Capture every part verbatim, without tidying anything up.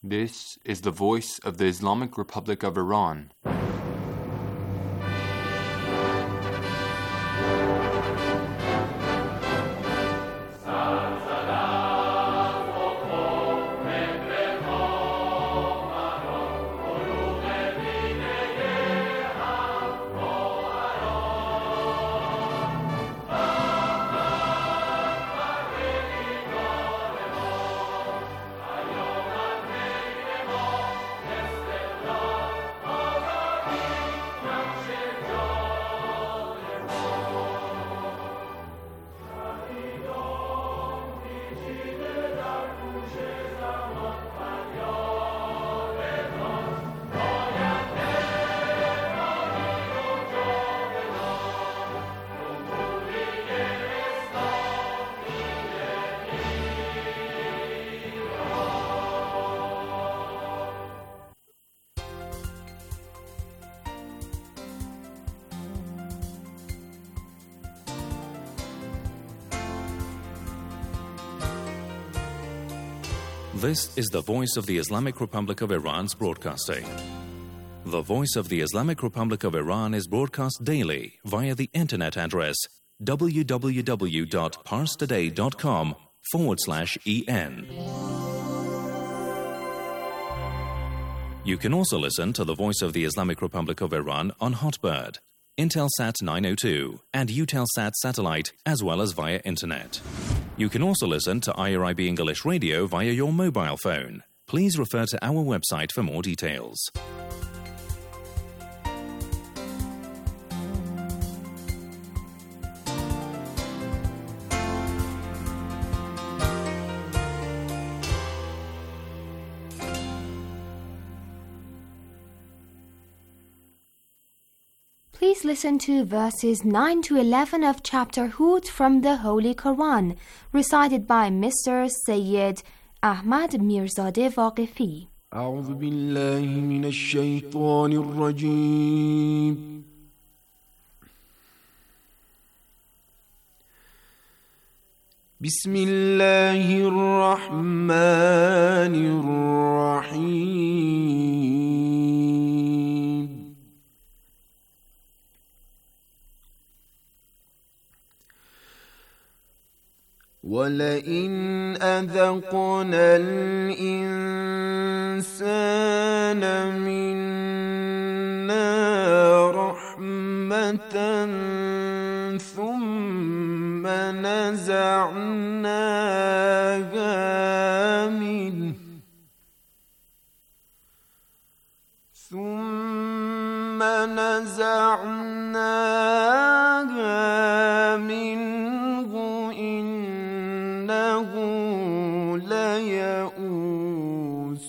This is the voice of the Islamic Republic of Iran. This is the voice of the Islamic Republic of Iran's broadcasting. The voice of the Islamic Republic of Iran is broadcast daily via the internet address www.parstoday.com forward slash en. You can also listen to the voice of the Islamic Republic of Iran on Hotbird, Intelsat nine oh two, and Eutelsat satellite, as well as via internet. You can also listen to I R I B English Radio via your mobile phone. Please refer to our website for more details. Please listen to verses nine to eleven of chapter Hud from the Holy Quran, recited by Mister Sayyid Ahmad Mirzadeh Waqefi. أعوذ بالله من الشيطان الرجيم. بسم الله الرحمن الرحيم. ولئن أذقنا الإنسان منا رحمة ثم نزعناها منه ثم نزعناها منه إنه ليئوس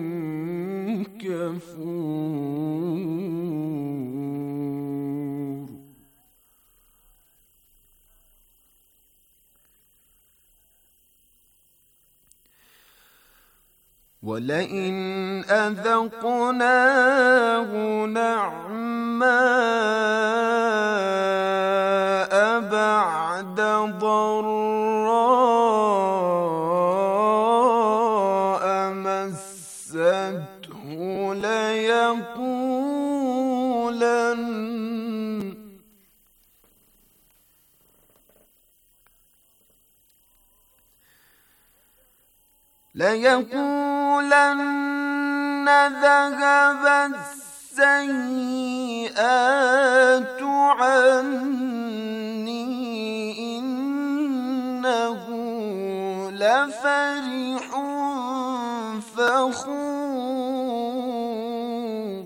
كفور. ولئن أذقناه نعماء بعد ضراء مسته ليقولن ليقولن ذهب السيئات عني إنه لفرح فخور.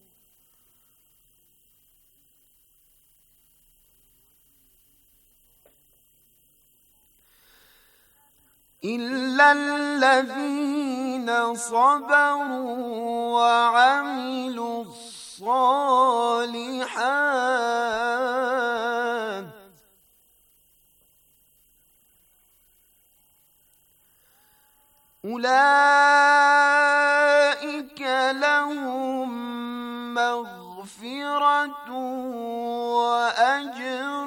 إلا الذين صبروا وعملوا الصالحات أولئك لهم مغفرة وأجر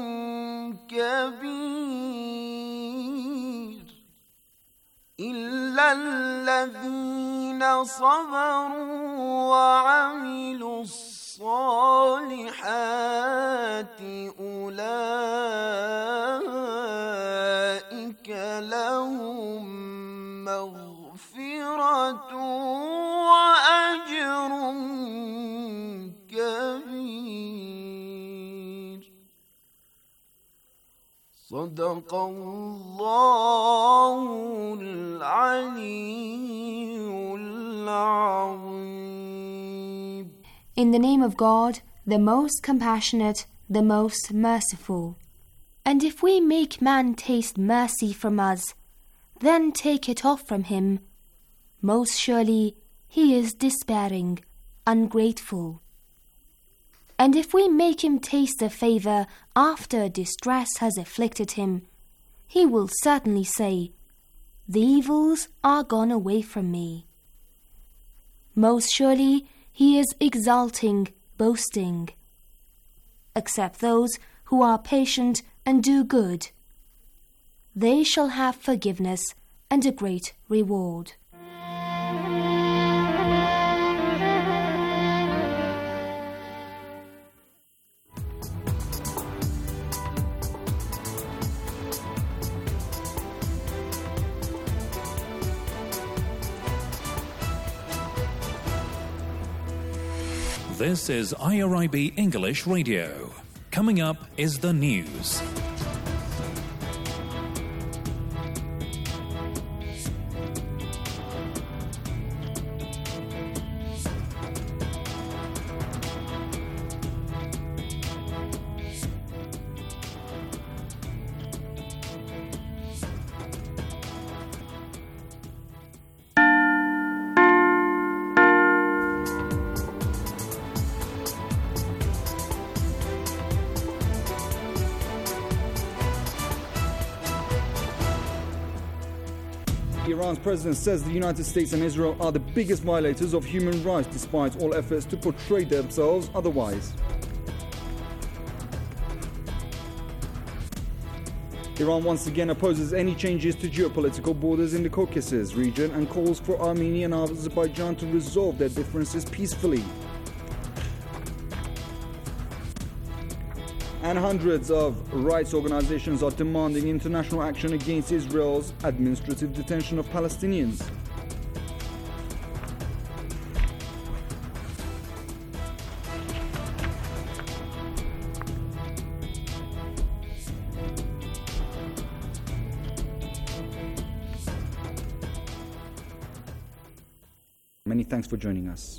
كبير. إلا إلا الذين صبروا وعملوا الصالحات أولئك لهم مغفرة وأجر كبير. صدق الله العلي العظيم. In the name of God, the most compassionate, the most merciful. And if we make man taste mercy from us, then take it off from him, most surely he is despairing, ungrateful. And if we make him taste a favour after distress has afflicted him, he will certainly say, "The evils are gone away from me." Most surely he is exulting, boasting. Except those who are patient and do good, they shall have forgiveness and a great reward. This is I R I B English Radio. Coming up is the news. Iran's president says the United States and Israel are the biggest violators of human rights despite all efforts to portray themselves otherwise. Iran once again opposes any changes to geopolitical borders in the Caucasus region and calls for Armenia and Azerbaijan to resolve their differences peacefully. And hundreds of rights organizations are demanding international action against Israel's administrative detention of Palestinians. Many thanks for joining us.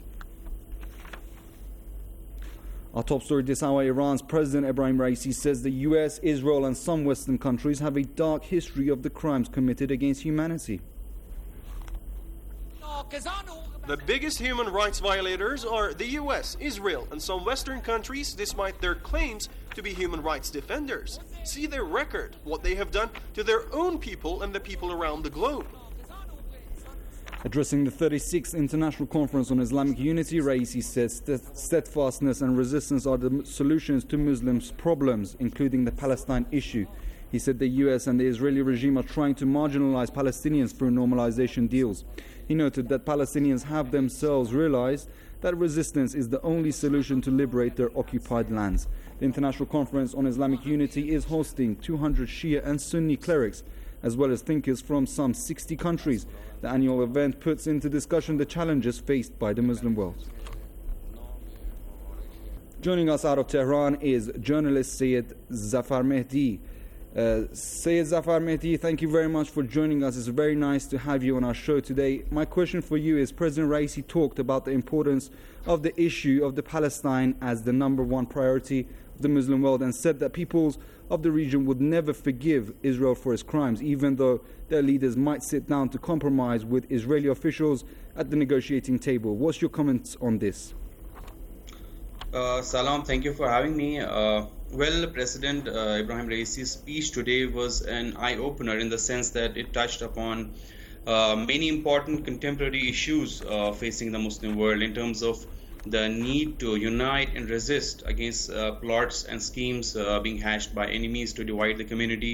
Our top story this hour, Iran's President Ebrahim Raisi says the U S, Israel and some Western countries have a dark history of the crimes committed against humanity. The biggest human rights violators are the U S, Israel and some Western countries despite their claims to be human rights defenders. See their record, what they have done to their own people and the people around the globe. Addressing the thirty-sixth International Conference on Islamic Unity, Raisi says that steadfastness and resistance are the solutions to Muslims' problems, including the Palestine issue. He said the U S and the Israeli regime are trying to marginalize Palestinians through normalization deals. He noted that Palestinians have themselves realized that resistance is the only solution to liberate their occupied lands. The International Conference on Islamic Unity is hosting two hundred Shia and Sunni clerics, as well as thinkers from some sixty countries. The annual event puts into discussion the challenges faced by the Muslim world. Joining us out of Tehran is journalist Syed Zafar Mehdi. Uh, Syed Zafar Mehdi, thank you very much for joining us. It's very nice to have you on our show today. My question for you is, President Raisi talked about the importance of the issue of the Palestine as the number one priority of the Muslim world and said that peoples of the region would never forgive Israel for its crimes, even though their leaders might sit down to compromise with Israeli officials at the negotiating table. What's your comments on this? Uh, Salam, thank you for having me. Uh, well, President uh, Ebrahim Raisi's speech today was an eye-opener in the sense that it touched upon uh, many important contemporary issues uh, facing the Muslim world in terms of the need to unite and resist against uh, plots and schemes uh, being hatched by enemies to divide the community,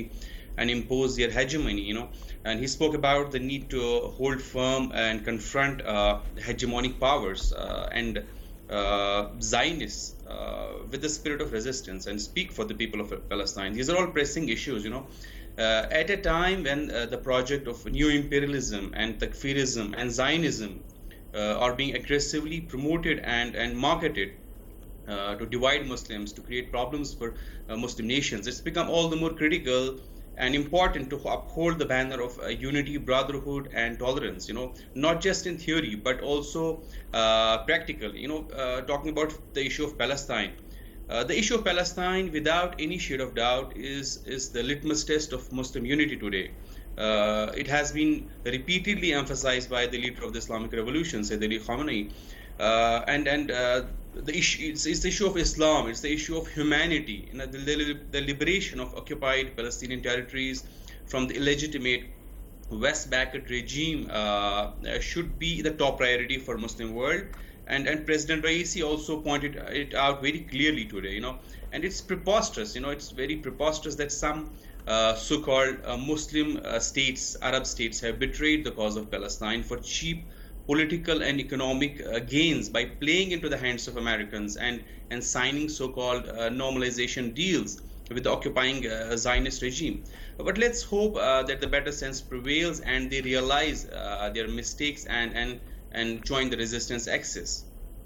and impose their hegemony, you know. And he spoke about the need to hold firm and confront uh, hegemonic powers uh, and uh, Zionists uh, with the spirit of resistance and speak for the people of Palestine. These are all pressing issues, you know. Uh, at a time when uh, the project of new imperialism and Takfirism and Zionism uh, are being aggressively promoted and, and marketed uh, to divide Muslims, to create problems for uh, Muslim nations, it's become all the more critical and important to uphold the banner of uh, unity, brotherhood, and tolerance, you know, not just in theory, but also uh, practically, you know, uh, talking about the issue of Palestine. Uh, the issue of Palestine, without any shade of doubt, is, is the litmus test of Muslim unity today. Uh, it has been repeatedly emphasized by the leader of the Islamic Revolution, Sayyid Ali Khamenei. Uh, and and uh, the issue, it's, it's the issue of Islam, it's the issue of humanity, you know, the, the, the liberation of occupied Palestinian territories from the illegitimate West Bank regime uh, should be the top priority for Muslim world. And, and President Raisi also pointed it out very clearly today, you know, and it's preposterous, you know, it's very preposterous that some uh, so-called uh, Muslim uh, states, Arab states, have betrayed the cause of Palestine for cheap political and economic uh, gains by playing into the hands of Americans and, and signing so-called uh, normalization deals with the occupying uh, Zionist regime. But let's hope uh, that the better sense prevails and they realize uh, their mistakes and, and and join the resistance axis.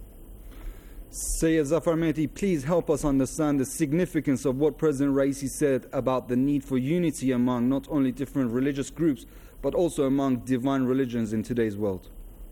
Sayyid Zafar Mehdi, please help us understand the significance of what President Raisi said about the need for unity among not only different religious groups, but also among divine religions in today's world.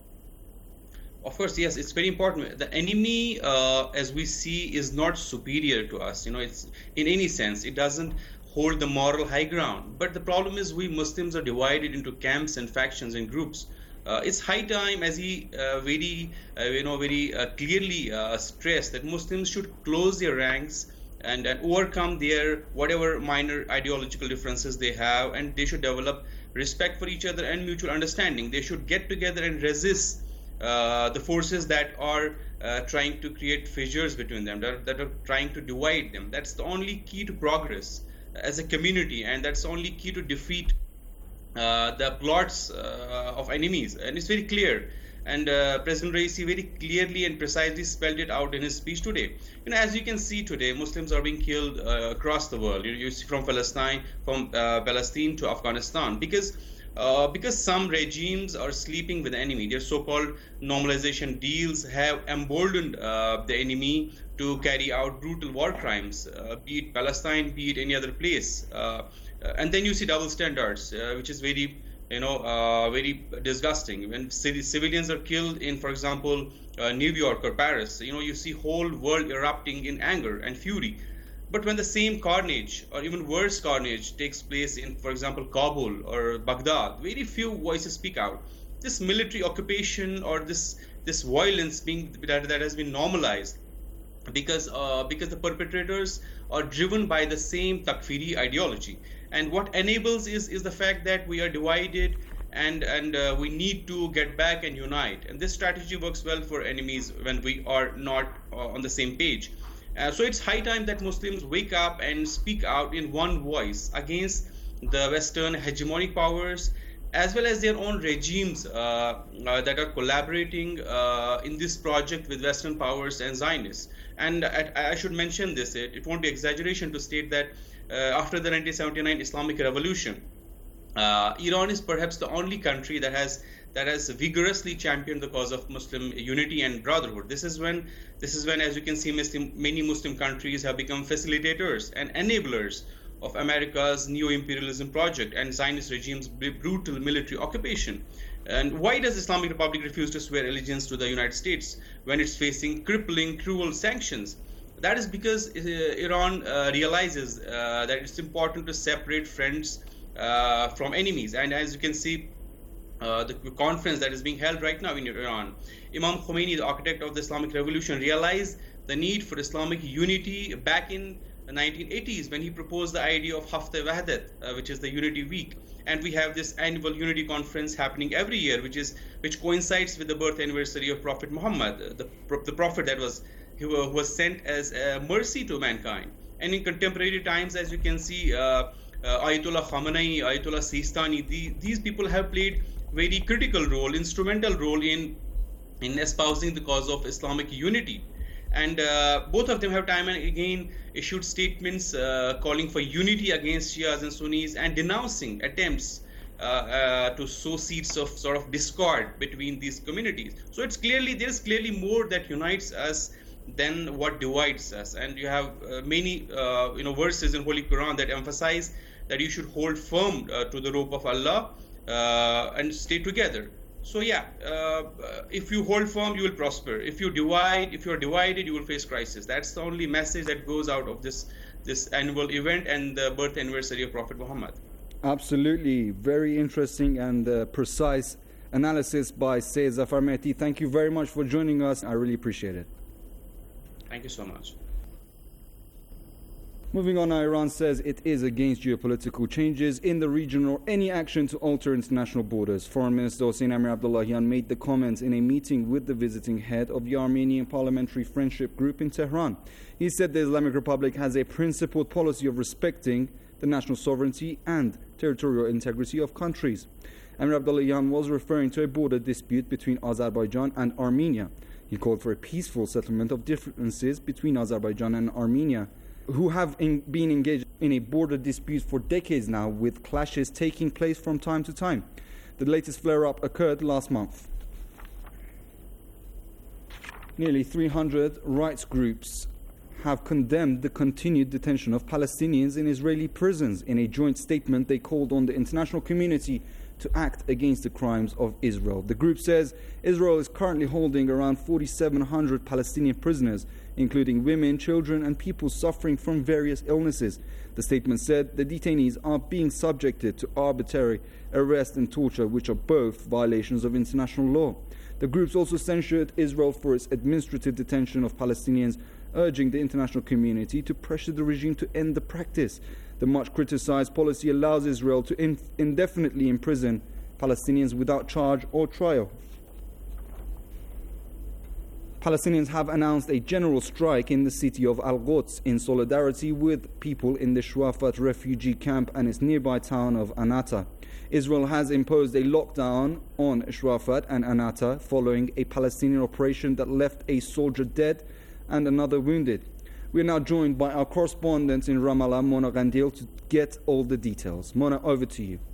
Of course, yes, it's very important. The enemy, uh, as we see, is not superior to us. You know, it's in any sense, it doesn't hold the moral high ground. But the problem is we Muslims are divided into camps and factions and groups. Uh, it's high time, as he uh, very, uh, you know, very uh, clearly uh, stressed, that Muslims should close their ranks and, and overcome their whatever minor ideological differences they have, and they should develop respect for each other and mutual understanding. They should get together and resist uh, the forces that are uh, trying to create fissures between them, that, that are trying to divide them. That's the only key to progress as a community, and that's the only key to defeat Uh, the plots uh, of enemies. And it's very clear. And uh, President Raisi very clearly and precisely spelled it out in his speech today. You know, as you can see today, Muslims are being killed uh, across the world. You, you see from Palestine, from uh, Palestine to Afghanistan, because uh, because some regimes are sleeping with the enemy. Their so-called normalization deals have emboldened uh, the enemy to carry out brutal war crimes, uh, be it Palestine, be it any other place. Uh, Uh, and then you see double standards, uh, which is very, you know, uh, very disgusting. When c- civilians are killed in, for example, uh, New York or Paris, you know, you see whole world erupting in anger and fury. But when the same carnage, or even worse carnage, takes place in, for example, Kabul or Baghdad, very few voices speak out. This military occupation or this this violence being that, that has been normalized, because uh, because the perpetrators are driven by the same Takfiri ideology. And what enables is, is the fact that we are divided and, and uh, we need to get back and unite. And this strategy works well for enemies when we are not uh, on the same page. Uh, so it's high time that Muslims wake up and speak out in one voice against the Western hegemonic powers, as well as their own regimes uh, uh, that are collaborating uh, in this project with Western powers and Zionists. And I, I should mention this, it, it won't be exaggeration to state that uh, after the nineteen seventy-nine Islamic Revolution, uh, Iran is perhaps the only country that has that has vigorously championed the cause of Muslim unity and brotherhood. This is when, this is when, as you can see, Muslim, many Muslim countries have become facilitators and enablers of America's neo-imperialism project and Zionist regime's brutal military occupation. And why does Islamic Republic refuse to swear allegiance to the United States when it's facing crippling, cruel sanctions? That is because uh, Iran uh, realizes uh, that it's important to separate friends uh, from enemies. And as you can see, uh, the conference that is being held right now in Iran, Imam Khomeini, the architect of the Islamic Revolution, realized the need for Islamic unity back in the nineteen eighties when he proposed the idea of Hafte Wahdat, uh, which is the Unity Week. And we have this annual Unity Conference happening every year, which is which coincides with the birth anniversary of Prophet Muhammad, the, the prophet that was who was sent as a mercy to mankind. And in contemporary times, as you can see, uh, uh, Ayatollah Khamenei, Ayatollah Sistani, the, these people have played very critical role, instrumental role in in espousing the cause of Islamic unity. And uh, both of them have time and again issued statements uh, calling for unity against Shias and Sunnis and denouncing attempts uh, uh, to sow seeds of sort of discord between these communities. So it's clearly, there is clearly more that unites us than what divides us. And you have uh, many uh, you know verses in Holy Quran that emphasize that you should hold firm uh, to the rope of Allah uh, and stay together. So yeah, uh, if you hold firm, you will prosper. If you divide, if you are divided, you will face crisis. That's the only message that goes out of this this annual event and the birth anniversary of Prophet Muhammad. Absolutely, very interesting and uh, precise analysis by Sayyid Zafar Mehdi. Thank you very much for joining us. I really appreciate it. Thank you so much. Moving on, Iran says it is against geopolitical changes in the region or any action to alter international borders. Foreign Minister Hossein Amir Abdullahian made the comments in a meeting with the visiting head of the Armenian Parliamentary Friendship Group in Tehran. He said the Islamic Republic has a principled policy of respecting the national sovereignty and territorial integrity of countries. Amir Abdullahian was referring to a border dispute between Azerbaijan and Armenia. He called for a peaceful settlement of differences between Azerbaijan and Armenia, who have in, been engaged in a border dispute for decades now, with clashes taking place from time to time. The latest flare-up occurred last month. Nearly three hundred rights groups have condemned the continued detention of Palestinians in Israeli prisons. In a joint statement, they called on the international community to act against the crimes of Israel. The group says Israel is currently holding around forty-seven hundred Palestinian prisoners, including women, children, and people suffering from various illnesses. The statement said the detainees are being subjected to arbitrary arrest and torture, which are both violations of international law. The groups also censured Israel for its administrative detention of Palestinians, urging the international community to pressure the regime to end the practice. The much criticized policy allows Israel to in- indefinitely imprison Palestinians without charge or trial. Palestinians have announced a general strike in the city of Al-Quds in solidarity with people in the Shuafat refugee camp and its nearby town of Anata. Israel has imposed a lockdown on Shuafat and Anata following a Palestinian operation that left a soldier dead and another wounded. We are now joined by our correspondent in Ramallah, Mona Gandil, to get all the details. Mona, over to you.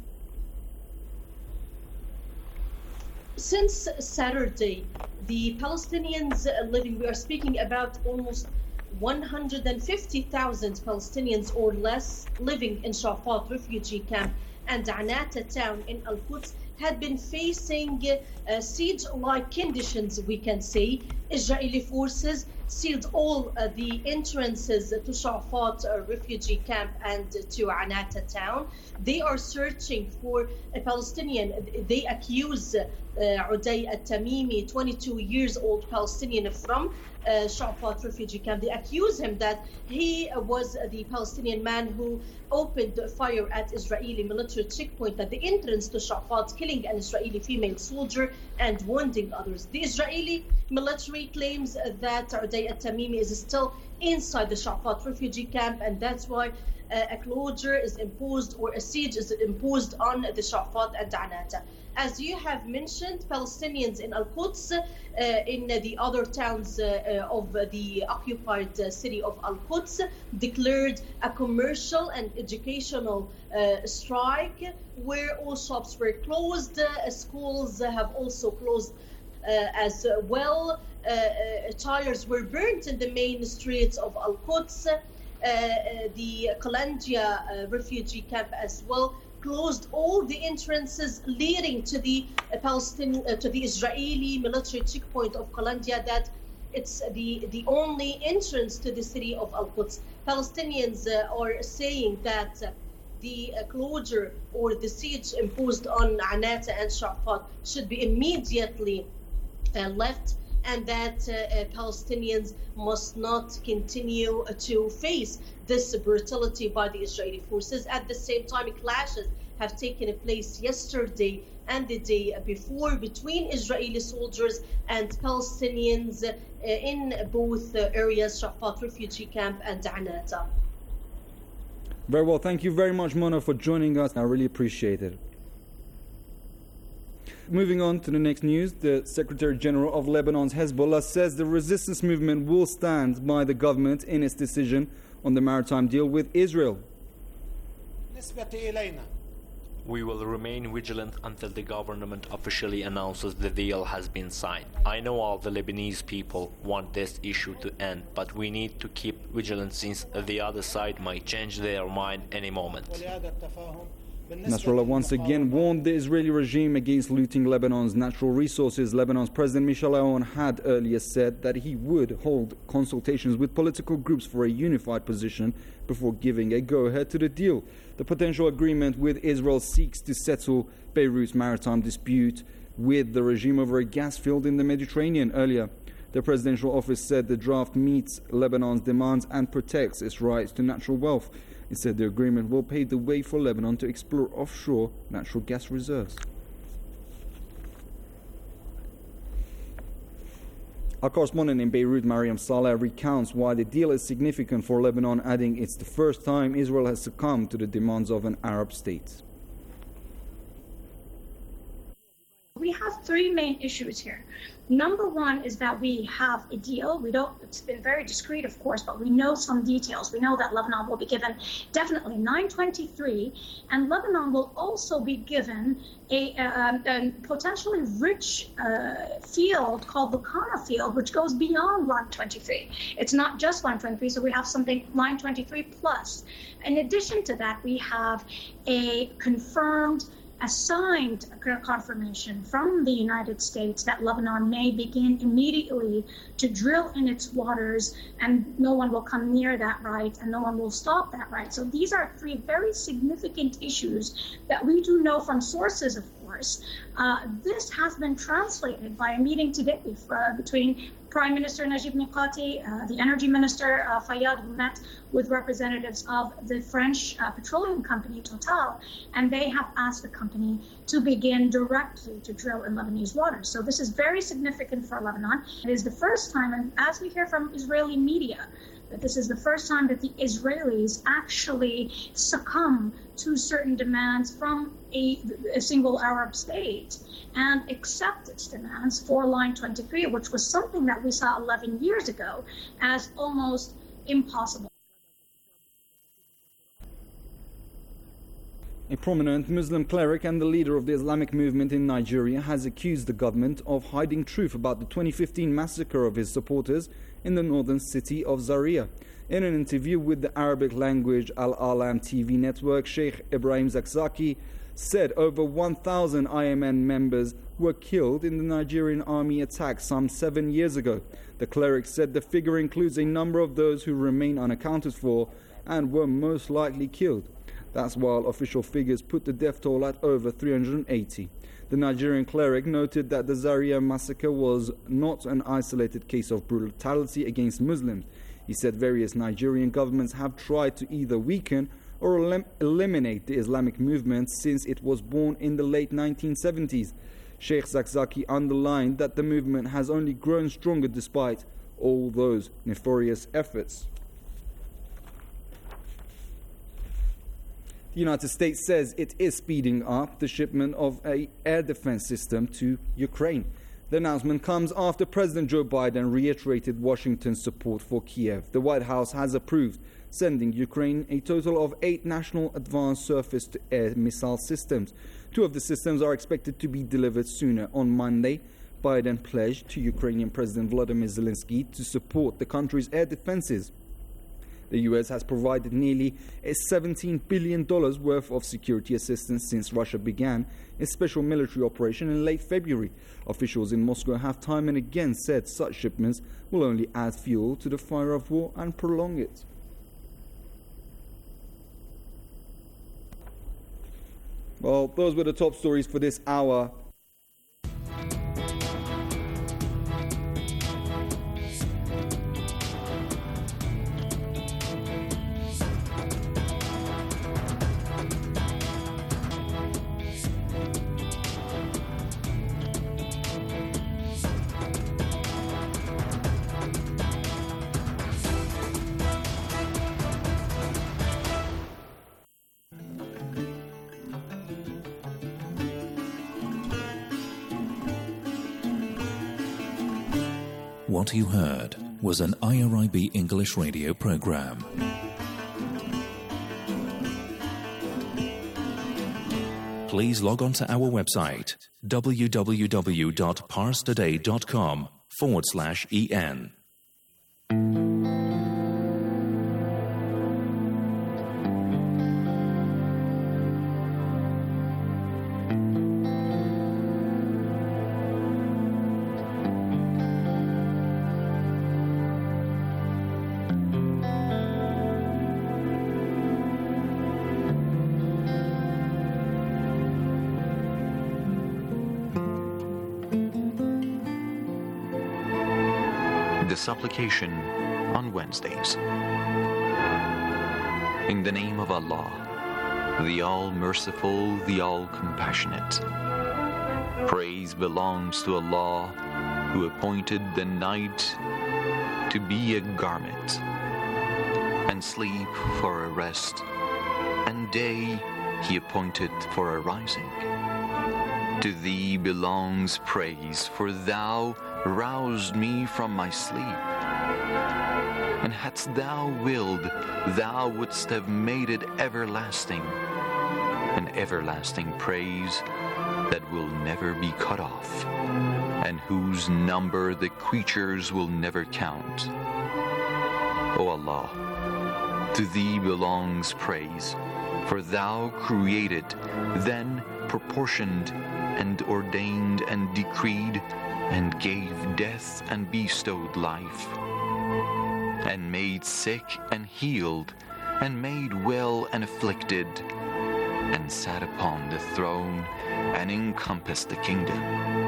Since Saturday, the Palestinians living, we are speaking about almost one hundred fifty thousand Palestinians or less living in Shuafat refugee camp and Anata town in Al-Quds, had been facing uh, siege-like conditions, we can say. Israeli forces sealed all uh, the entrances to Shuafat uh, refugee camp and to Anata town. They are searching for a Palestinian. They accuse uh, Uday al-Tamimi, twenty-two years old Palestinian from uh, Shuafat refugee camp. They accuse him that he was the Palestinian man who opened fire at Israeli military checkpoint at the entrance to Shuafat, killing an Israeli female soldier and wounding others. The Israeli military claims that Uday al-Tamimi is still inside the Shuafat refugee camp, and that's why uh, a closure is imposed or a siege is imposed on the Shuafat and Anata. As you have mentioned, Palestinians in Al-Quds, uh, in the other towns uh, of the occupied uh, city of Al-Quds, declared a commercial and educational uh, strike where all shops were closed. Uh, schools have also closed uh, as well. Uh, uh, tires were burnt in the main streets of Al-Quds. Uh, uh, the Qalandia uh, refugee camp as well closed all the entrances leading to the uh, Palestinian uh, to the Israeli military checkpoint of Qalandia. That it's the the only entrance to the city of Al-Quds. Palestinians uh, are saying that uh, the uh, closure or the siege imposed on Anata and Shuafat should be immediately uh, left, and that uh, uh, Palestinians must not continue to face this brutality by the Israeli forces. At the same time, clashes have taken place yesterday and the day before between Israeli soldiers and Palestinians uh, in both uh, areas, Shuafat refugee camp and Anata. Very well. Thank you very much, Mono, for joining us. I really appreciate it. Moving on to the next news, the Secretary General of Lebanon's Hezbollah says the resistance movement will stand by the government in its decision on the maritime deal with Israel. We will remain vigilant until the government officially announces the deal has been signed. I know all the Lebanese people want this issue to end, but we need to keep vigilant since the other side might change their mind any moment. Nasrallah once again warned the Israeli regime against looting Lebanon's natural resources. Lebanon's President Michel Aoun had earlier said that he would hold consultations with political groups for a unified position before giving a go-ahead to the deal. The potential agreement with Israel seeks to settle Beirut's maritime dispute with the regime over a gas field in the Mediterranean. Earlier, the presidential office said the draft meets Lebanon's demands and protects its rights to natural wealth. It said the agreement will pave the way for Lebanon to explore offshore natural gas reserves. Our correspondent in Beirut, Mariam Saleh, recounts why the deal is significant for Lebanon, adding it's the first time Israel has succumbed to the demands of an Arab state. We have three main issues here. Number one is that we have a deal. We don't, it's been very discreet, of course, but we know some details. We know that Lebanon will be given definitely nine twenty-three, and Lebanon will also be given a, a, a potentially rich uh, field called the Kana field, which goes beyond line twenty-three. It's not just line twenty-three, so we have something line twenty-three plus. In addition to that, we have a confirmed assigned confirmation from the United States that Lebanon may begin immediately to drill in its waters, and no one will come near that right, and no one will stop that right. So these are three very significant issues that we do know from sources, of course. Uh, this has been translated by a meeting today uh, between Prime Minister Najib Mikati, uh, the Energy Minister uh, Fayyad, who met with representatives of the French uh, petroleum company Total, and they have asked the company to begin directly to drill in Lebanese waters. So this is very significant for Lebanon. It is the first time, and as we hear from Israeli media, that this is the first time that the Israelis actually succumb to certain demands from a, a single Arab state and accept its demands for line twenty-three, which was something that we saw eleven years ago as almost impossible. A prominent Muslim cleric and the leader of the Islamic movement in Nigeria has accused the government of hiding truth about the twenty fifteen massacre of his supporters in the northern city of Zaria. In an interview with the Arabic language Al-Alam T V network, Sheikh Ibrahim Zakzaki said over one thousand I M N members were killed in the Nigerian army attack some seven years ago. The cleric said the figure includes a number of those who remain unaccounted for and were most likely killed. That's while official figures put the death toll at over three hundred eighty. The Nigerian cleric noted that the Zaria massacre was not an isolated case of brutality against Muslims. He said various Nigerian governments have tried to either weaken or elim- eliminate the Islamic movement since it was born in the late nineteen seventies. Sheikh Zakzaki underlined that the movement has only grown stronger despite all those nefarious efforts. The United States says it is speeding up the shipment of an air defense system to Ukraine. The announcement comes after President Joe Biden reiterated Washington's support for Kiev. The White House has approved sending Ukraine a total of eight national advanced surface-to-air missile systems. Two of the systems are expected to be delivered sooner. On Monday, Biden pledged to Ukrainian President Volodymyr Zelensky to support the country's air defenses. The U S has provided nearly seventeen billion dollars worth of security assistance since Russia began its special military operation in late February. Officials in Moscow have time and again said such shipments will only add fuel to the fire of war and prolong it. Well, those were the top stories for this hour. What you heard was an I R I B English radio program. Please log on to our website w w w dot pars today dot com forward slash en. The supplication on Wednesdays. In the name of Allah, the All-Merciful, the All-Compassionate. Praise belongs to Allah, who appointed the night to be a garment, and sleep for a rest, and day He appointed for a rising. To Thee belongs praise, for Thou roused me from my sleep. And hadst Thou willed, Thou wouldst have made it everlasting, an everlasting praise that will never be cut off, and whose number the creatures will never count. O Allah, to Thee belongs praise, for Thou created, then proportioned, and ordained and decreed, and gave death and bestowed life, and made sick and healed, and made well and afflicted, and sat upon the throne, and encompassed the kingdom.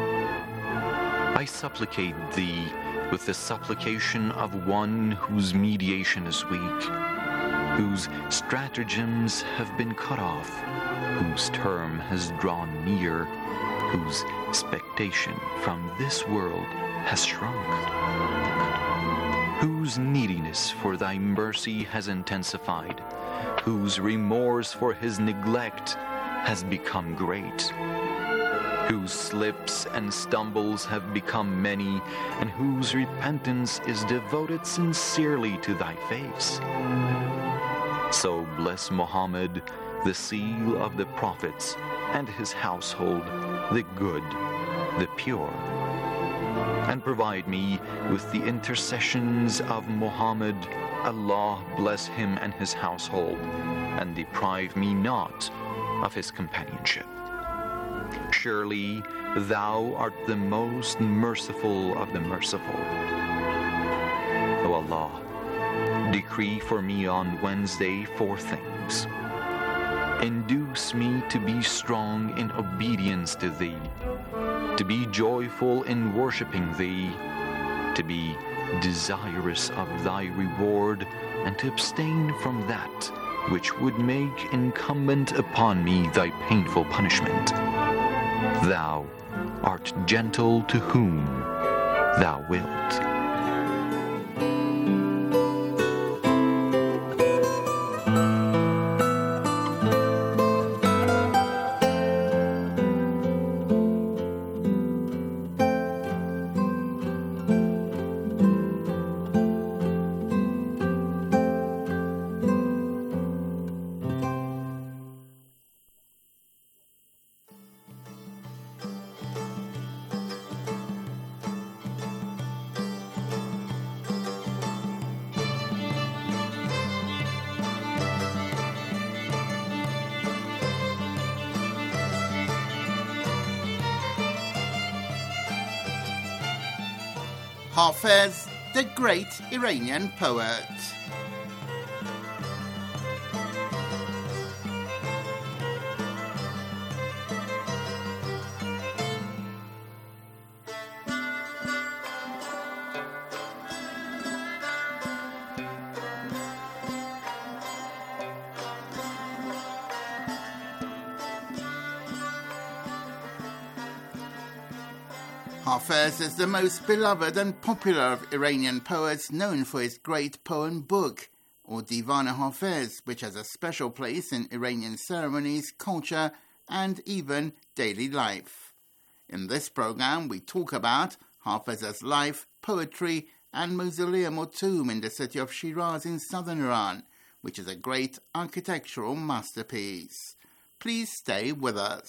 I supplicate Thee with the supplication of one whose mediation is weak, whose stratagems have been cut off, whose term has drawn near, whose expectation from this world has shrunk, whose neediness for Thy mercy has intensified, whose remorse for his neglect has become great, whose slips and stumbles have become many, and whose repentance is devoted sincerely to Thy face. So bless Muhammad, the seal of the prophets, and his household, the good, the pure. And provide me with the intercessions of Muhammad. Allah bless him and his household, and deprive me not of his companionship. Surely Thou art the most merciful of the merciful. O Allah, decree for me on Wednesday four things. Induce me to be strong in obedience to Thee, to be joyful in worshiping Thee, to be desirous of Thy reward, and to abstain from that which would make incumbent upon me Thy painful punishment. Thou art gentle to whom Thou wilt. Hafez, the great Iranian poet. Hafez is the most beloved and popular of Iranian poets, known for his great poem book, or Divan-e-Hafez, which has a special place in Iranian ceremonies, culture, and even daily life. In this program, we talk about Hafez's life poetry and mausoleum or tomb in the city of Shiraz in southern Iran, which is a great architectural masterpiece. Please stay with us.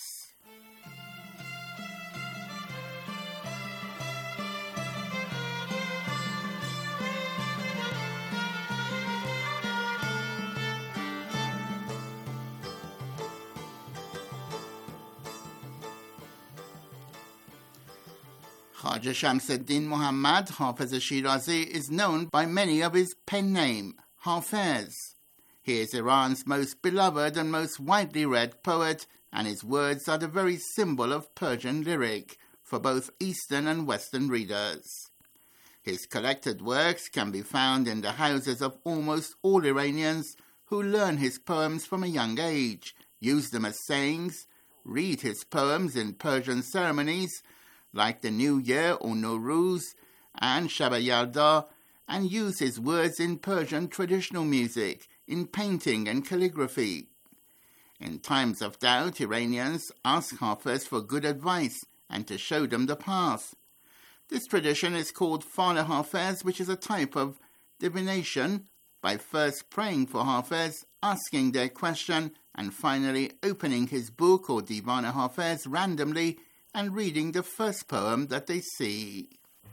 Khaja Shamsuddin Muhammad, Hafiz Shirazi, is known by many of his pen name, Hafiz. He is Iran's most beloved and most widely read poet, and his words are the very symbol of Persian lyric for both Eastern and Western readers. His collected works can be found in the houses of almost all Iranians who learn his poems from a young age, use them as sayings, read his poems in Persian ceremonies, like the New Year or Nowruz and Shab Yalda, and use his words in Persian traditional music, in painting and calligraphy. In times of doubt, Iranians ask Hafiz for good advice and to show them the path. This tradition is called Fal Hafiz, which is a type of divination, by first praying for Hafiz, asking their question, and finally opening his book or Divan Hafiz randomly and reading the first poem that they see.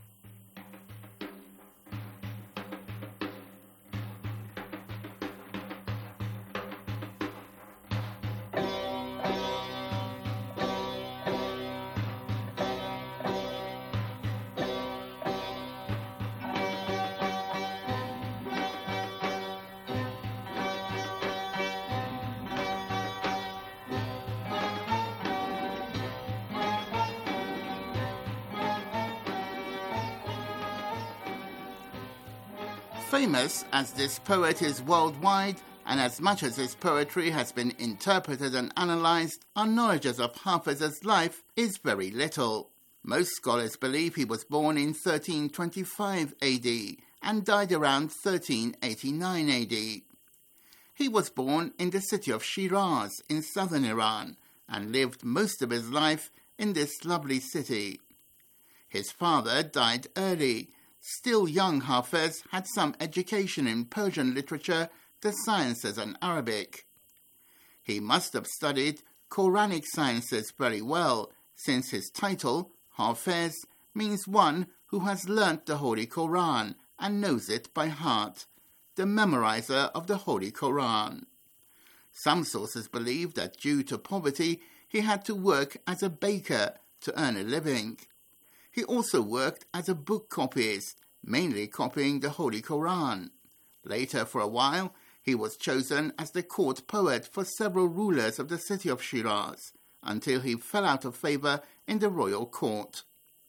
Famous as this poet is worldwide, and as much as his poetry has been interpreted and analysed, our knowledge of Hafiz's life is very little. Most scholars believe he was born in thirteen twenty-five A D and died around thirteen eighty-nine A D. He was born in the city of Shiraz in southern Iran and lived most of his life in this lovely city. His father died early. Still young, Hafiz had some education in Persian literature, the sciences and Arabic. He must have studied Quranic sciences very well, since his title, Hafiz, means one who has learnt the Holy Quran and knows it by heart, the memorizer of the Holy Quran. Some sources believe that due to poverty, he had to work as a baker to earn a living. He also worked as a book copyist, mainly copying the Holy Quran. Later, for a while, he was chosen as the court poet for several rulers of the city of Shiraz, until he fell out of favour in the royal court.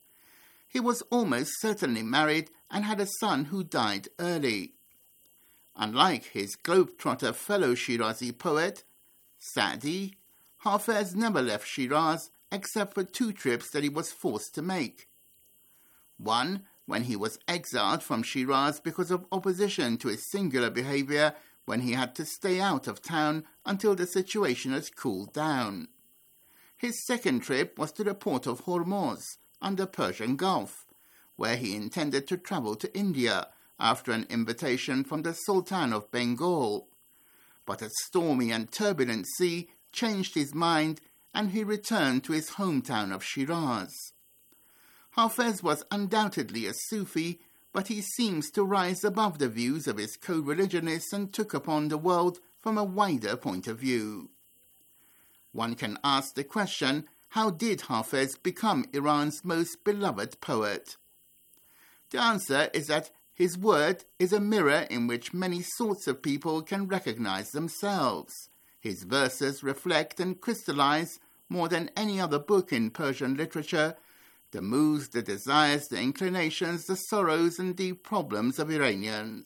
He was almost certainly married and had a son who died early. Unlike his globetrotter fellow Shirazi poet, Sa'di, Hafiz never left Shiraz except for two trips that he was forced to make. One, when he was exiled from Shiraz because of opposition to his singular behaviour when he had to stay out of town until the situation had cooled down. His second trip was to the port of Hormuz, on the Persian Gulf, where he intended to travel to India after an invitation from the Sultan of Bengal. But a stormy and turbulent sea changed his mind and he returned to his hometown of Shiraz. Hafiz was undoubtedly a Sufi, but he seems to rise above the views of his co-religionists and took upon the world from a wider point of view. One can ask the question, how did Hafiz become Iran's most beloved poet? The answer is that his word is a mirror in which many sorts of people can recognize themselves. His verses reflect and crystallize, more than any other book in Persian literature, the moods, the desires, the inclinations, the sorrows and the problems of Iranians.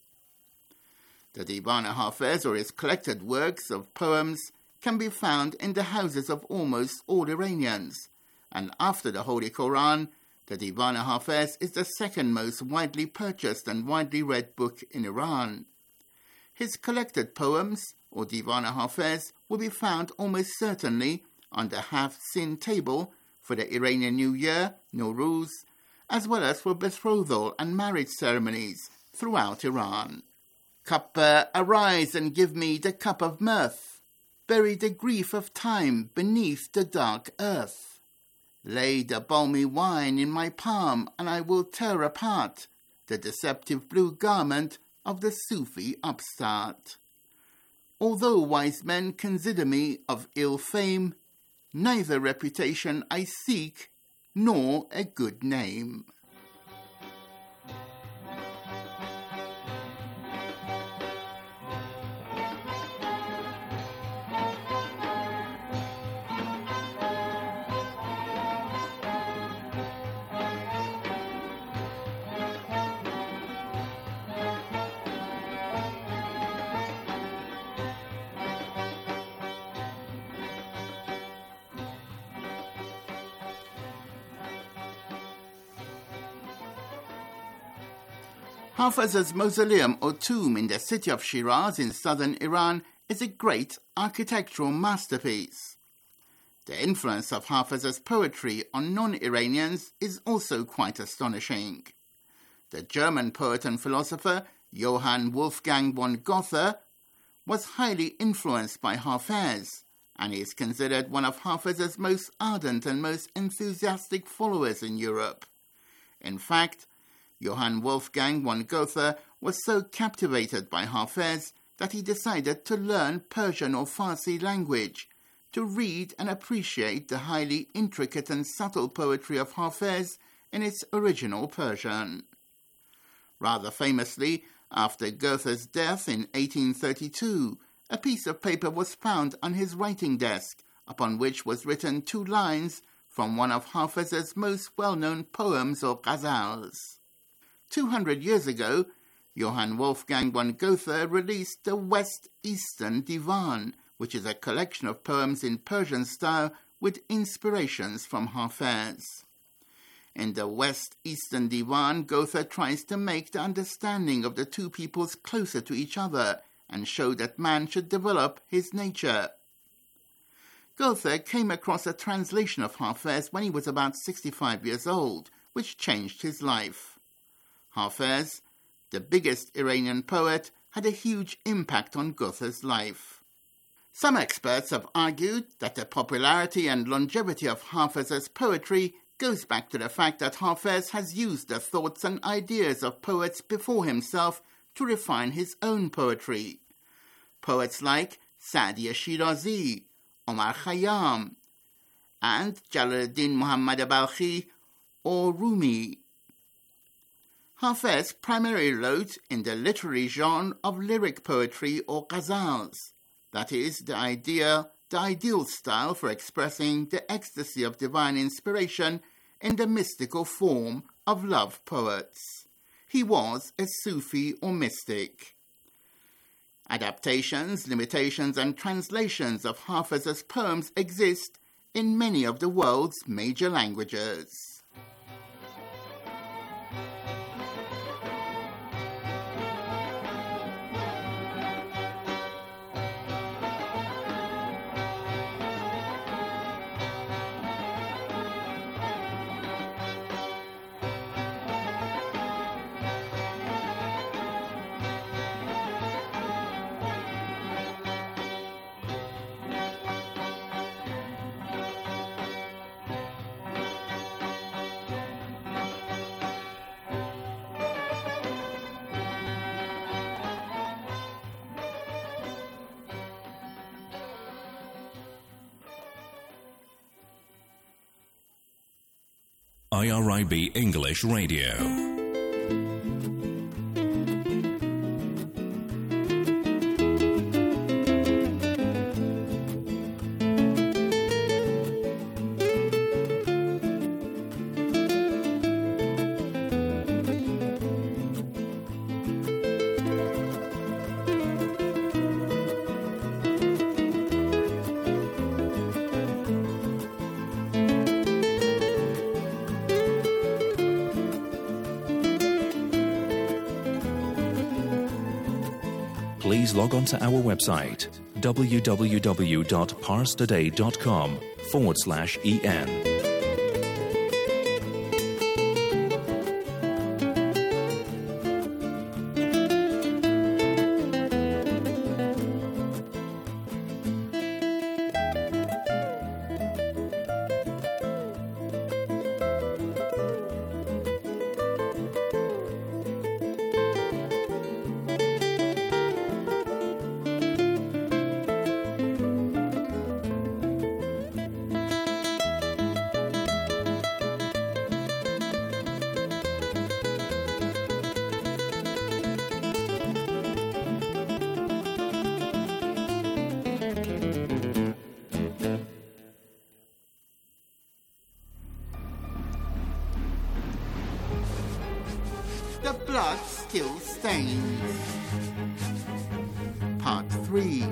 The Divan Hafiz, or his collected works of poems, can be found in the houses of almost all Iranians, and after the Holy Quran, the Divan Hafiz is the second most widely purchased and widely read book in Iran. His collected poems, or Divan Hafiz, will be found almost certainly on the Hafsin table for the Iranian New Year, Nowruz, as well as for betrothal and marriage ceremonies throughout Iran. Cupbearer, arise and give me the cup of mirth. Bury the grief of time beneath the dark earth. Lay the balmy wine in my palm, and I will tear apart the deceptive blue garment of the Sufi upstart. Although wise men consider me of ill fame, neither reputation I seek, nor a good name. Hafez's mausoleum or tomb in the city of Shiraz in southern Iran is a great architectural masterpiece. The influence of Hafez's poetry on non-Iranians is also quite astonishing. The German poet and philosopher Johann Wolfgang von Goethe was highly influenced by Hafez, and is considered one of Hafez's most ardent and most enthusiastic followers in Europe. In fact, Johann Wolfgang von Goethe was so captivated by Hafez that he decided to learn Persian or Farsi language, to read and appreciate the highly intricate and subtle poetry of Hafez in its original Persian. Rather famously, after Goethe's death in eighteen thirty-two, a piece of paper was found on his writing desk, upon which was written two lines from one of Hafez's most well-known poems or ghazals. Two hundred years ago, Johann Wolfgang von Goethe released the West Eastern Divan, which is a collection of poems in Persian style with inspirations from Hafez. In the West Eastern Divan, Goethe tries to make the understanding of the two peoples closer to each other and show that man should develop his nature. Goethe came across a translation of Hafez when he was about sixty-five years old, which changed his life. Hafez, the biggest Iranian poet, had a huge impact on Goethe's life. Some experts have argued that the popularity and longevity of Hafez's poetry goes back to the fact that Hafez has used the thoughts and ideas of poets before himself to refine his own poetry. Poets like Sa'di Shirazi, Omar Khayyam, and Jalaluddin Muhammad Balkhi or Rumi. Hafez primarily wrote in the literary genre of lyric poetry or ghazals, that is, the idea, the ideal style for expressing the ecstasy of divine inspiration in the mystical form of love poets. He was a Sufi or mystic. Adaptations, limitations, and translations of Hafez's poems exist in many of the world's major languages. I R I B English Radio. Please log on to our website, www.parstoday.com forward slash en. the blood still stains. Part three.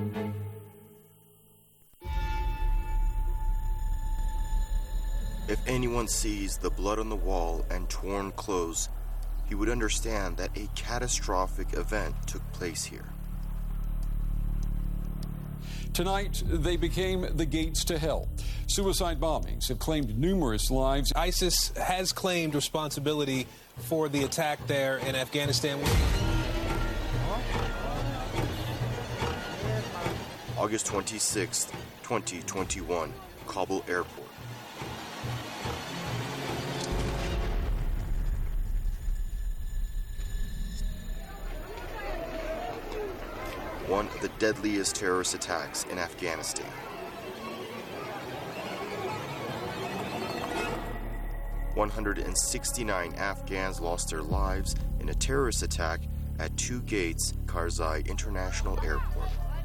If anyone sees the blood on the wall and torn clothes, he would understand that a catastrophic event took place here. Tonight, they became the gates to hell. Suicide bombings have claimed numerous lives. ISIS has claimed responsibility for the attack there in Afghanistan. August twenty-sixth, twenty twenty-one, Kabul Airport. One of the deadliest terrorist attacks in Afghanistan. one hundred sixty-nine Afghans lost their lives in a terrorist attack at Two Gates Karzai International Airport.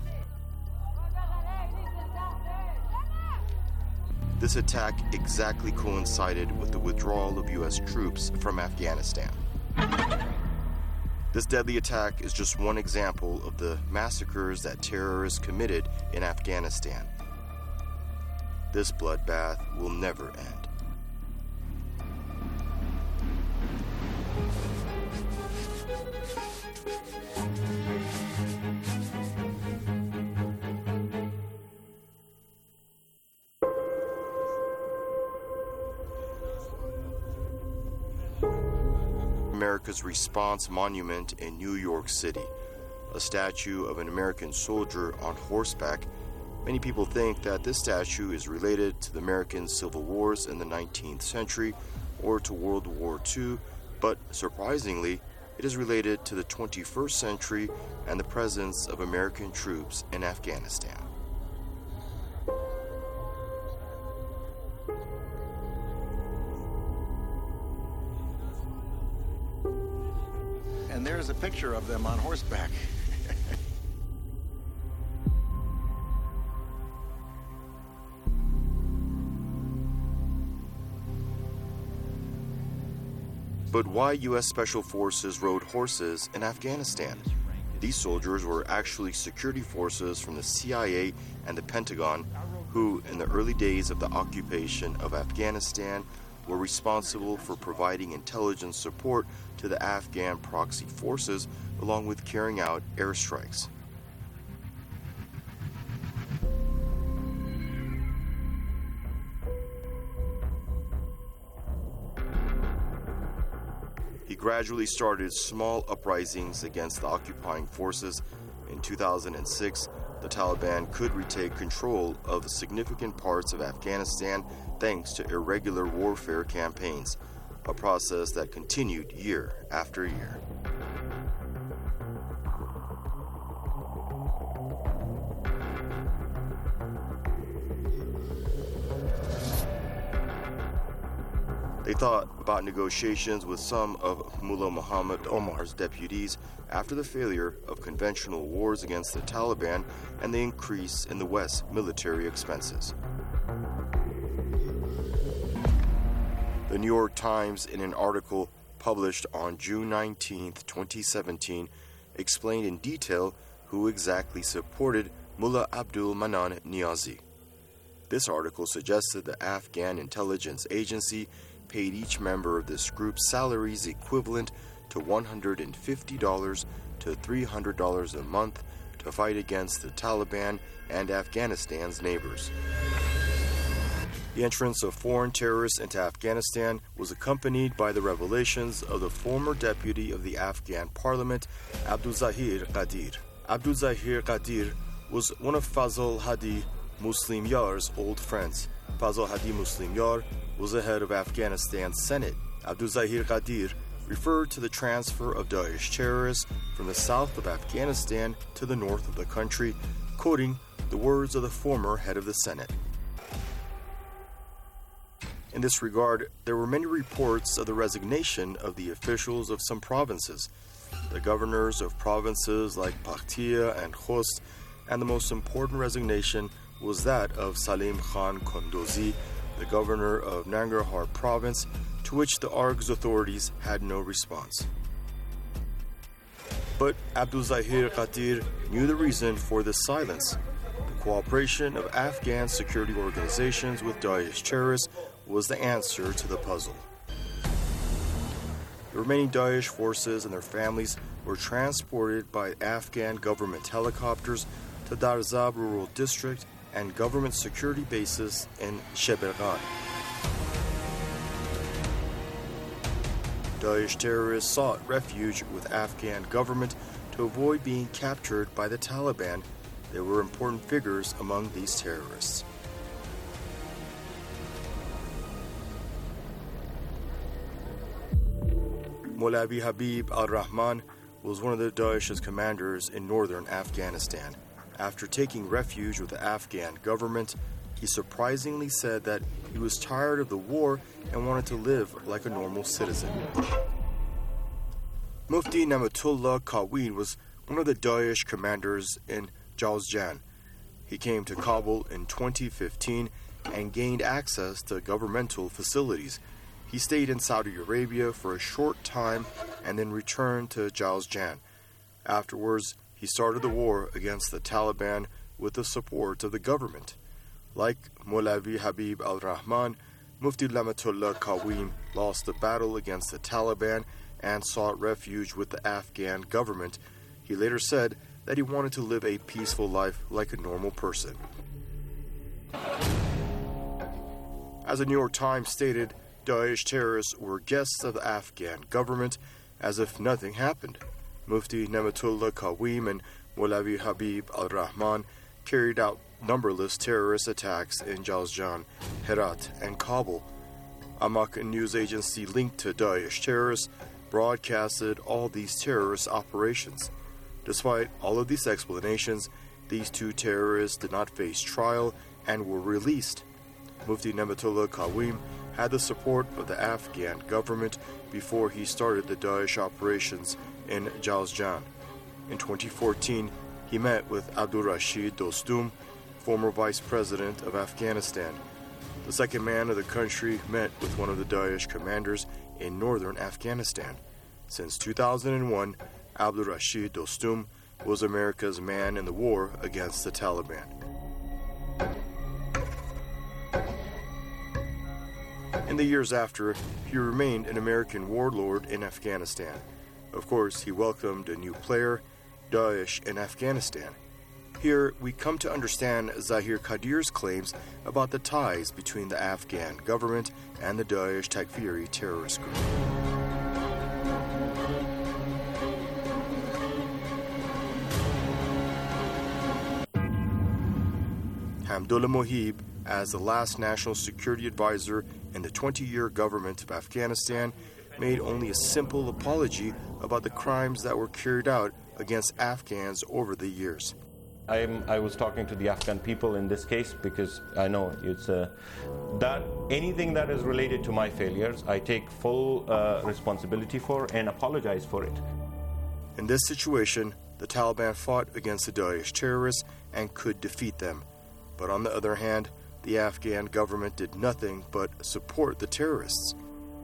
This attack exactly coincided with the withdrawal of U S troops from Afghanistan. This deadly attack is just one example of the massacres that terrorists committed in Afghanistan. This bloodbath will never end. America's Response Monument in New York City, a statue of an American soldier on horseback. Many people think that this statue is related to the American Civil Wars in the nineteenth century or to World War Two, but surprisingly, it is related to the twenty-first century and the presence of American troops in Afghanistan. And there's a picture of them on horseback. But why U S Special Forces rode horses in Afghanistan? These soldiers were actually security forces from the C I A and the Pentagon, who, in the early days of the occupation of Afghanistan, were responsible for providing intelligence support to the Afghan proxy forces, along with carrying out airstrikes. He gradually started small uprisings against the occupying forces. In two thousand six, the Taliban could retake control of significant parts of Afghanistan thanks to irregular warfare campaigns, a process that continued year after year. They thought about negotiations with some of Mullah Muhammad Omar's deputies after the failure of conventional wars against the Taliban and the increase in the West's military expenses. The New York Times, in an article published on June nineteenth, twenty seventeen, explained in detail who exactly supported Mullah Abdul Manan Niazi. This article suggested the Afghan intelligence agency paid each member of this group salaries equivalent to one hundred fifty dollars to three hundred dollars a month to fight against the Taliban and Afghanistan's neighbors. The entrance of foreign terrorists into Afghanistan was accompanied by the revelations of the former deputy of the Afghan parliament, Abdulzahir Qadir. Abdulzahir Qadir was one of Fazl Hadi Muslim Yar's old friends. Fazl Hadi Muslim Yar was the head of Afghanistan's Senate. Abdulzahir Qadir referred to the transfer of Daesh terrorists from the south of Afghanistan to the north of the country, quoting the words of the former head of the Senate. In this regard, there were many reports of the resignation of the officials of some provinces, the governors of provinces like Paktia and Khost, and the most important resignation was that of Salim Khan Kondozi, the governor of Nangarhar province, to which the Args authorities had no response. But Abdul Zahir Qadir knew the reason for this silence. The cooperation of Afghan security organizations with Daesh terrorists was the answer to the puzzle. The remaining Daesh forces and their families were transported by Afghan government helicopters to Darzab Rural District and government security bases in Sheberghan. Daesh terrorists sought refuge with Afghan government to avoid being captured by the Taliban. They were important figures among these terrorists. Molavi Habib al-Rahman was one of the Daesh's commanders in northern Afghanistan. After taking refuge with the Afghan government, he surprisingly said that he was tired of the war and wanted to live like a normal citizen. Mufti Namatullah Qaween was one of the Daesh commanders in Jawzjan. He came to Kabul in twenty fifteen and gained access to governmental facilities. He stayed in Saudi Arabia for a short time and then returned to Jawzjan. Afterwards, he started the war against the Taliban with the support of the government. Like Molavi Habib al-Rahman, Mufti Namatullah Qaween lost the battle against the Taliban and sought refuge with the Afghan government. He later said that he wanted to live a peaceful life like a normal person. As the New York Times stated, Daesh terrorists were guests of the Afghan government as if nothing happened. Mufti Namatullah Qaween and Molavi Habib al-Rahman carried out numberless terrorist attacks in Jawzjan, Herat, and Kabul. Amaq, a news agency linked to Daesh terrorists, broadcasted all these terrorist operations. Despite all of these explanations, these two terrorists did not face trial and were released. Mufti Namatullah Qaween had the support of the Afghan government before he started the Daesh operations in Jawzjan. In twenty fourteen, he met with Abdul Rashid Dostum, former vice president of Afghanistan. The second man of the country met with one of the Daesh commanders in northern Afghanistan. Since two thousand one, Abdul Rashid Dostum was America's man in the war against the Taliban. In the years after, he remained an American warlord in Afghanistan. Of course, he welcomed a new player, Daesh in Afghanistan. Here, we come to understand Zahir Qadir's claims about the ties between the Afghan government and the Daesh Takfiri terrorist group. Hamdullah Mohib, as the last national security advisor in the twenty-year government of Afghanistan, made only a simple apology about the crimes that were carried out against Afghans over the years. I'm, I was talking to the Afghan people in this case because I know it's uh, that anything that is related to my failures, I take full uh, responsibility for and apologize for it. In this situation, the Taliban fought against the Daesh terrorists and could defeat them. But on the other hand, the Afghan government did nothing but support the terrorists.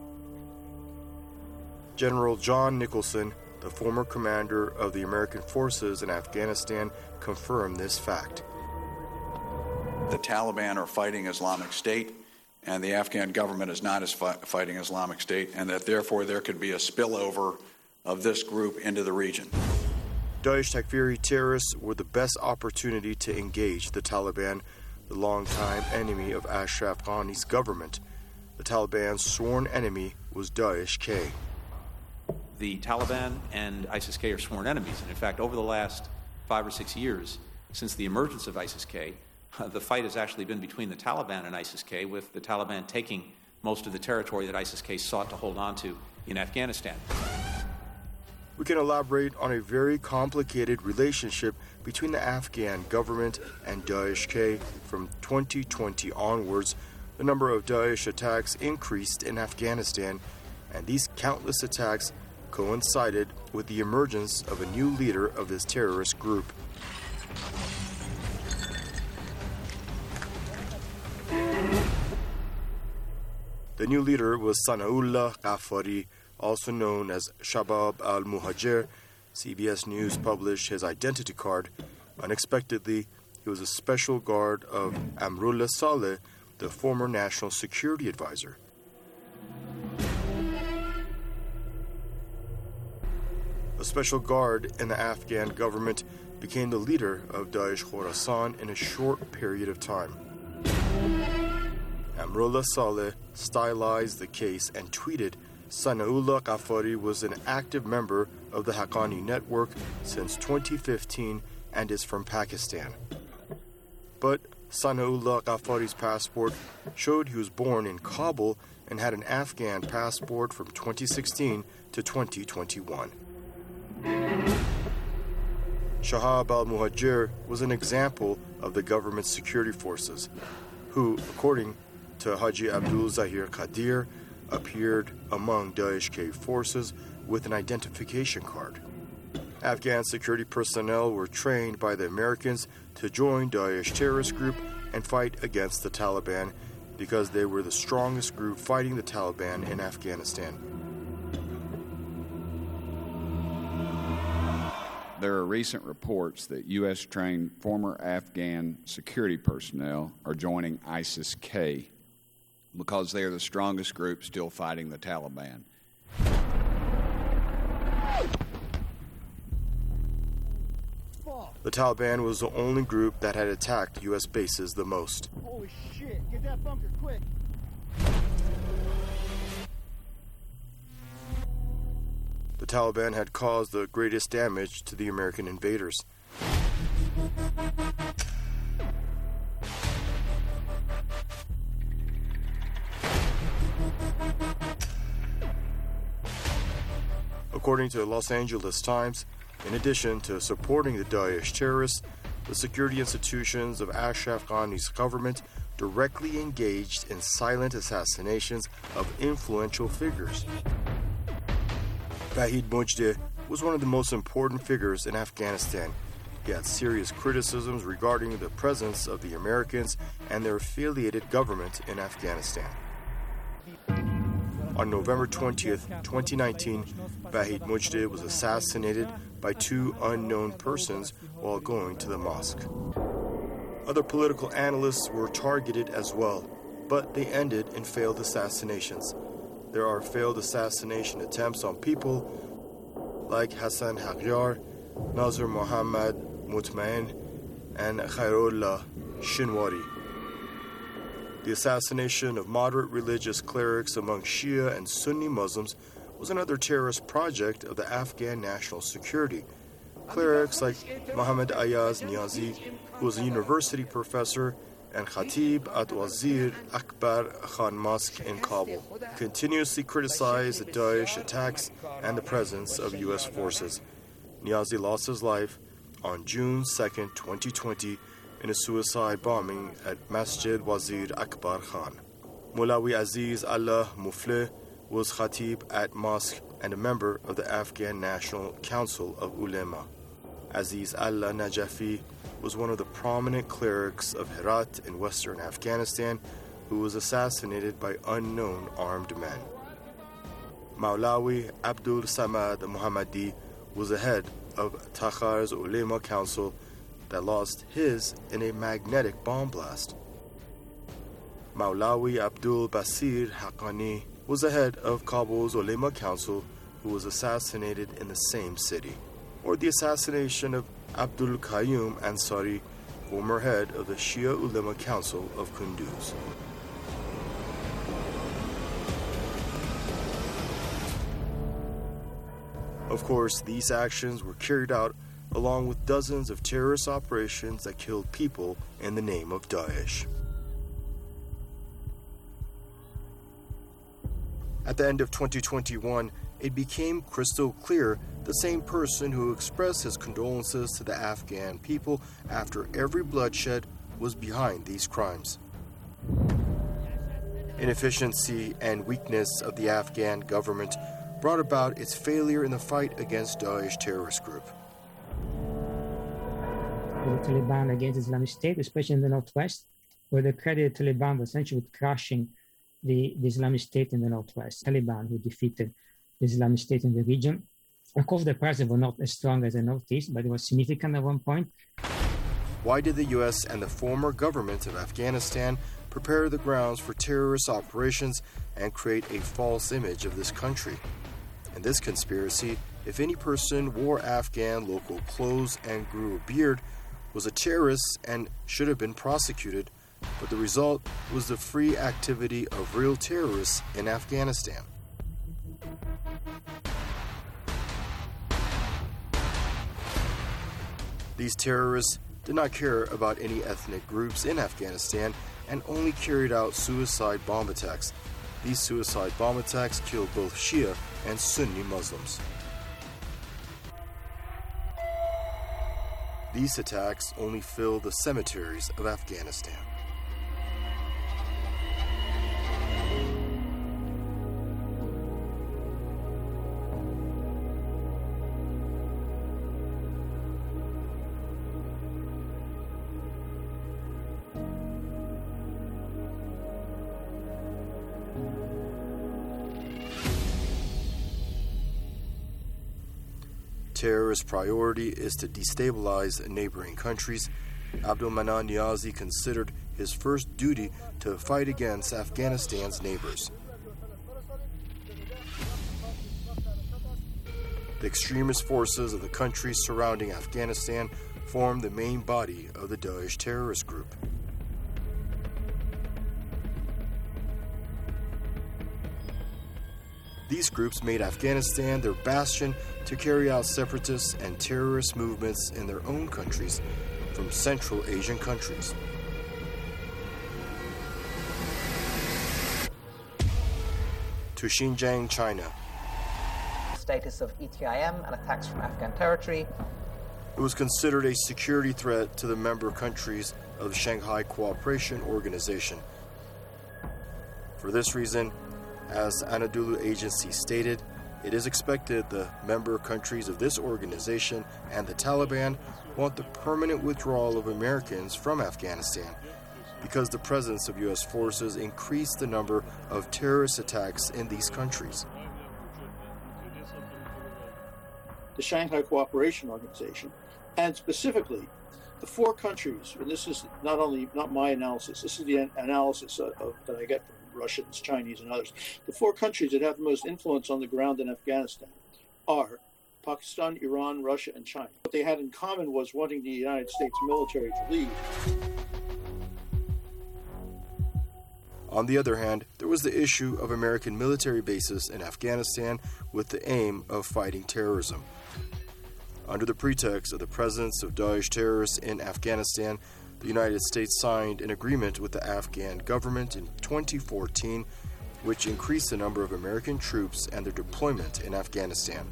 General John Nicholson, the former commander of the American forces in Afghanistan, confirmed this fact. The Taliban are fighting Islamic State, and the Afghan government is not as fi- fighting Islamic State, and that therefore there could be a spillover of this group into the region. Daesh Takfiri terrorists were the best opportunity to engage the Taliban, the longtime enemy of Ashraf Ghani's government. The Taliban's sworn enemy was Daesh-K. The Taliban and ISIS-K are sworn enemies, and in fact, over the last five or six years, since the emergence of ISIS-K, uh, the fight has actually been between the Taliban and ISIS-K, with the Taliban taking most of the territory that ISIS-K sought to hold on to in Afghanistan. We can elaborate on a very complicated relationship between the Afghan government and Daesh-K. From twenty twenty onwards, the number of Daesh attacks increased in Afghanistan, and these countless attacks coincided with the emergence of a new leader of this terrorist group. The new leader was Sanaullah Ghaffari, also known as Shabab al-Muhajir, C B S News published his identity card. Unexpectedly, he was a special guard of Amrullah Saleh, the former national security advisor. A special guard in the Afghan government became the leader of Daesh Khorasan in a short period of time. Amrullah Saleh stylized the case and tweeted, Sanaullah Ghaffari was an active member of the Haqqani network since twenty fifteen and is from Pakistan. But Sanaullah Ghaffari's passport showed he was born in Kabul and had an Afghan passport from twenty sixteen to twenty twenty-one. Shahab al-Muhajir was an example of the government's security forces, who, according to Haji Abdul Zahir Qadir, appeared among Daesh-K forces with an identification card. Afghan security personnel were trained by the Americans to join Daesh terrorist group and fight against the Taliban because they were the strongest group fighting the Taliban in Afghanistan. There are recent reports that U S-trained former Afghan security personnel are joining ISIS-K because they are the strongest group still fighting the Taliban. The Taliban was the only group that had attacked U S bases the most. Holy shit, get that bunker quick. The Taliban had caused the greatest damage to the American invaders. According to the Los Angeles Times, in addition to supporting the Daesh terrorists, the security institutions of Ashraf Ghani's government directly engaged in silent assassinations of influential figures. Vahid Mujteh was one of the most important figures in Afghanistan. He had serious criticisms regarding the presence of the Americans and their affiliated government in Afghanistan. On November twentieth, twenty nineteen, Vahid Mujteh was assassinated by two unknown persons while going to the mosque. Other political analysts were targeted as well, but they ended in failed assassinations. There are failed assassination attempts on people like Hassan Haqjar, Nazir Mohammad Mutmain, and Khairullah Shinwari. The assassination of moderate religious clerics among Shia and Sunni Muslims was another terrorist project of the Afghan national security. Clerics like Muhammad Ayaz Niazi, who was a university professor, and Khatib at Wazir Akbar Khan Mosque in Kabul continuously criticized the Daesh attacks and the presence of U S forces. Niazi lost his life on June second, twenty twenty, in a suicide bombing at Masjid Wazir Akbar Khan. Mulawi Aziz Allah Mufleh was Khatib at mosque and a member of the Afghan National Council of Ulema. Aziz Allah Najafi was one of the prominent clerics of Herat in western Afghanistan who was assassinated by unknown armed men. Maulawi Abdul Samad Muhammadi was the head of Takhar's Ulema Council that lost his in a magnetic bomb blast. Maulawi Abdul Basir Haqqani was the head of Kabul's Ulema Council who was assassinated in the same city. Or the assassination of Abdul Qayyum Ansari, former head of the Shia Ulema Council of Kunduz. Of course, these actions were carried out along with dozens of terrorist operations that killed people in the name of Daesh. At the end of twenty twenty-one, it became crystal clear the same person who expressed his condolences to the Afghan people after every bloodshed was behind these crimes. Inefficiency and weakness of the Afghan government brought about its failure in the fight against Daesh terrorist group. The Taliban against Islamic State, especially in the Northwest, where they credited Taliban essentially with crushing the, the Islamic State in the Northwest. Taliban, who defeated the Islamic State in the region. Of course, the presence was not as strong as the Northeast, but it was significant at one point. Why did the U S and the former government of Afghanistan prepare the grounds for terrorist operations and create a false image of this country? In this conspiracy, if any person wore Afghan local clothes and grew a beard, was a terrorist and should have been prosecuted, but the result was the free activity of real terrorists in Afghanistan. These terrorists did not care about any ethnic groups in Afghanistan and only carried out suicide bomb attacks. These suicide bomb attacks killed both Shia and Sunni Muslims. These attacks only filled the cemeteries of Afghanistan. Terrorist priority is to destabilize neighboring countries. Abdul Manan Niazi considered his first duty to fight against Afghanistan's neighbors. The extremist forces of the countries surrounding Afghanistan form the main body of the Daesh terrorist group. These groups made Afghanistan their bastion to carry out separatist and terrorist movements in their own countries from Central Asian countries. To Xinjiang, China. Status of E T I M and attacks from Afghan territory. It was considered a security threat to the member countries of the Shanghai Cooperation Organization. For this reason, as Anadolu Agency stated, it is expected the member countries of this organization and the Taliban want the permanent withdrawal of Americans from Afghanistan because the presence of U S forces increased the number of terrorist attacks in these countries. The Shanghai Cooperation Organization, and specifically the four countries, and this is not only not my analysis, this is the analysis of, of, that I get from Russians, Chinese, and others. The four countries that have the most influence on the ground in Afghanistan are Pakistan, Iran, Russia, and China. What they had in common was wanting the United States military to leave. On the other hand, there was the issue of American military bases in Afghanistan with the aim of fighting terrorism. Under the pretext of the presence of Daesh terrorists in Afghanistan, the United States signed an agreement with the Afghan government in twenty fourteen, which increased the number of American troops and their deployment in Afghanistan.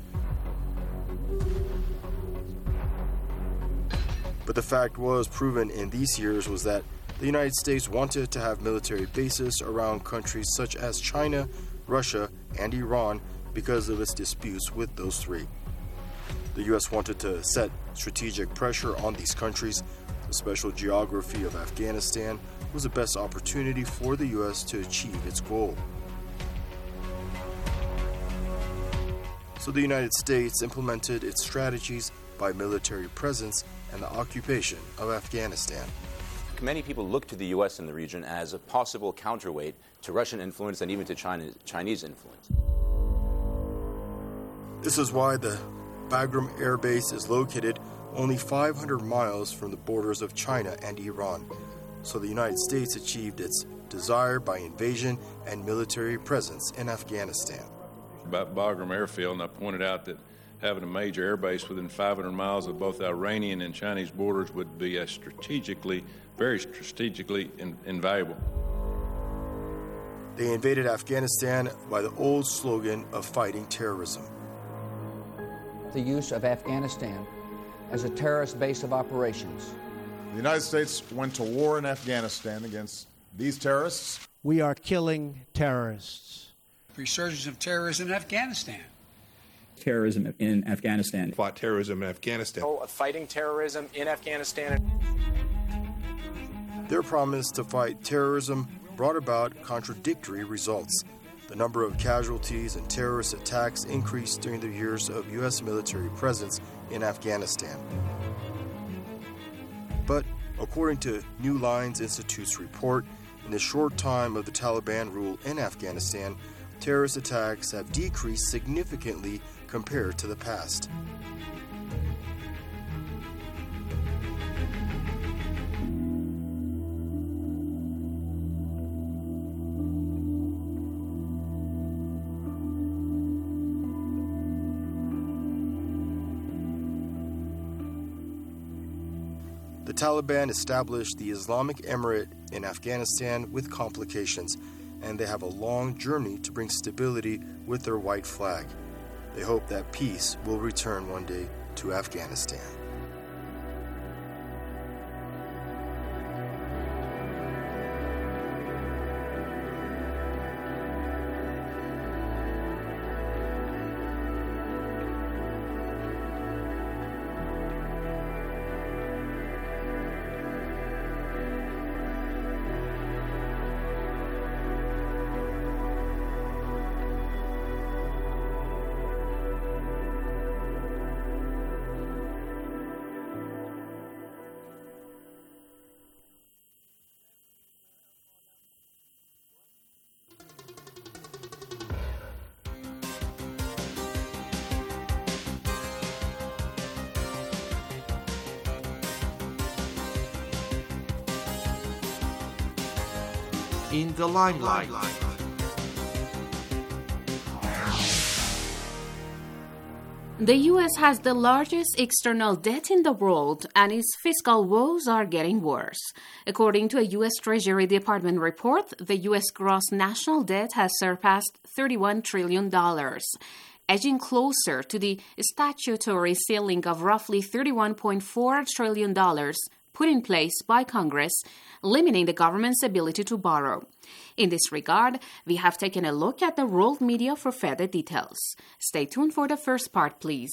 But the fact was proven in these years was that the United States wanted to have military bases around countries such as China, Russia, and Iran because of its disputes with those three. The U S wanted to set strategic pressure on these countries. The special geography of Afghanistan was the best opportunity for the U S to achieve its goal. So the United States implemented its strategies by military presence and the occupation of Afghanistan. Many people look to the U S in the region as a possible counterweight to Russian influence and even to China, Chinese influence. This is why the Bagram Air Base is located only five hundred miles from the borders of China and Iran. So the United States achieved its desire by invasion and military presence in Afghanistan. About Bagram Airfield, and I pointed out that having a major air base within five hundred miles of both Iranian and Chinese borders would be a strategically, very strategically in, invaluable. They invaded Afghanistan by the old slogan of fighting terrorism. The use of Afghanistan as a terrorist base of operations. The United States went to war in Afghanistan against these terrorists. We are killing terrorists. Resurgence of terrorism in Afghanistan. Terrorism in Afghanistan. Fought terrorism in Afghanistan. Of fighting terrorism in Afghanistan. Their promise to fight terrorism brought about contradictory results. The number of casualties and terrorist attacks increased during the years of U S military presence in Afghanistan. But according to New Lines Institute's report, in the short time of the Taliban rule in Afghanistan, terrorist attacks have decreased significantly compared to the past. The Taliban established the Islamic Emirate in Afghanistan with complications, and they have a long journey to bring stability with their white flag. They hope that peace will return one day to Afghanistan. In the limelight. The U S has the largest external debt in the world, and its fiscal woes are getting worse. According to a U S Treasury Department report, the U S gross national debt has surpassed thirty-one trillion dollars, edging closer to the statutory ceiling of roughly thirty-one point four trillion dollars put in place by Congress, limiting the government's ability to borrow. In this regard, we have taken a look at the world media for further details. Stay tuned for the first part, please.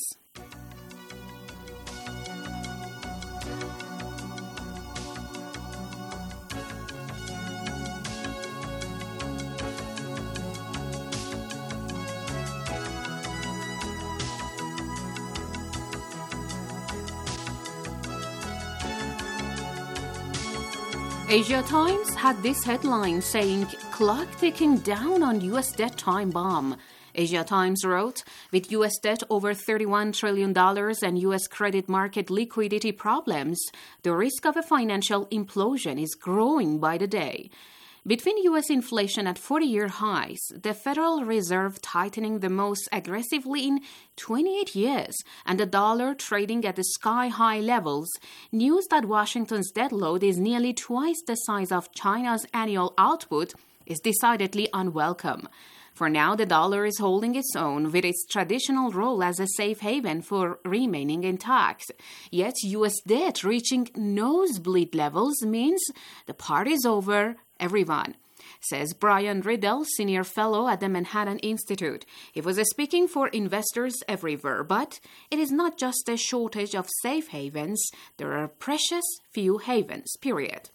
Asia Times had this headline saying, "Clock ticking down on U S debt time bomb." Asia Times wrote, with U S debt over thirty-one trillion dollars and U S credit market liquidity problems, the risk of a financial implosion is growing by the day. Between U S inflation at forty-year highs, the Federal Reserve tightening the most aggressively in twenty-eight years, and the dollar trading at the sky-high levels, news that Washington's debt load is nearly twice the size of China's annual output is decidedly unwelcome. For now, the dollar is holding its own with its traditional role as a safe haven for remaining intact. Yet U S debt reaching nosebleed levels means the party's over, everyone, says Brian Riddell, senior fellow at the Manhattan Institute. He was speaking for investors everywhere, but it is not just a shortage of safe havens. There are precious few havens, period.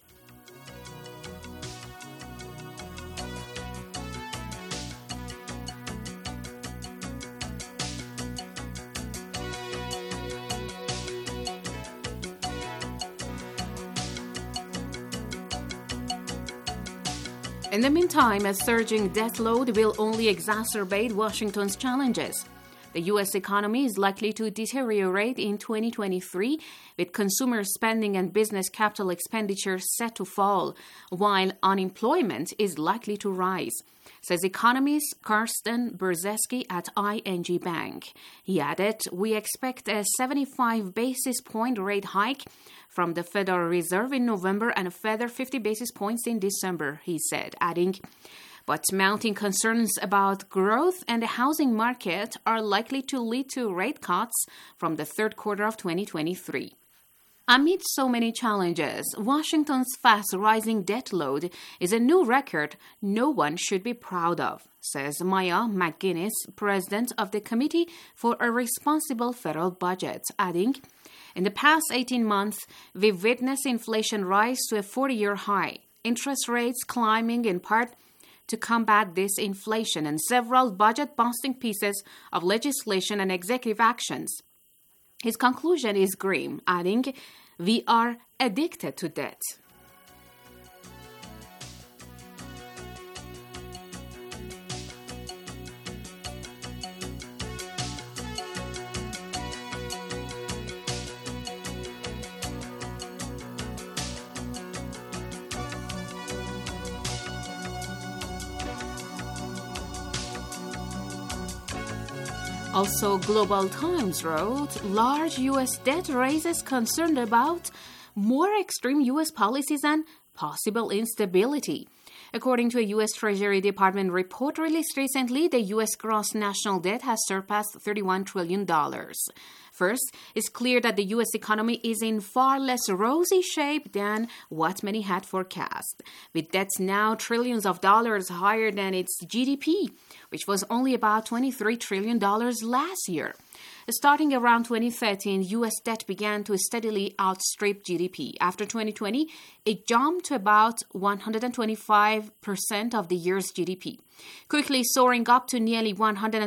In the meantime, a surging debt load will only exacerbate Washington's challenges. The U S economy is likely to deteriorate in twenty twenty-three, with consumer spending and business capital expenditure set to fall, while unemployment is likely to rise, says economist Karsten Berzeski at I N G Bank. He added, "We expect a seventy-five basis point rate hike from the Federal Reserve in November and a further fifty basis points in December," he said, adding, "But mounting concerns about growth and the housing market are likely to lead to rate cuts from the third quarter of twenty twenty-three. Amid so many challenges, Washington's fast-rising debt load is a new record no one should be proud of, says Maya McGuinness, president of the Committee for a Responsible Federal Budget, adding, "In the past eighteen months, we've witnessed inflation rise to a forty-year high, interest rates climbing in part to combat this inflation and several budget-busting pieces of legislation and executive actions. His conclusion is grim, adding, "We are addicted to debt." Also, Global Times wrote, large U S debt raises concern about more extreme U S policies and possible instability. According to a U S Treasury Department report released recently, the U S gross national debt has surpassed thirty-one trillion dollars. First, it's clear that the U S economy is in far less rosy shape than what many had forecast, with debts now trillions of dollars higher than its G D P, which was only about twenty-three trillion dollars last year. Starting around twenty thirteen, U S debt began to steadily outstrip G D P. After twenty twenty, it jumped to about one hundred twenty-five percent of the year's G D P, quickly soaring up to nearly one hundred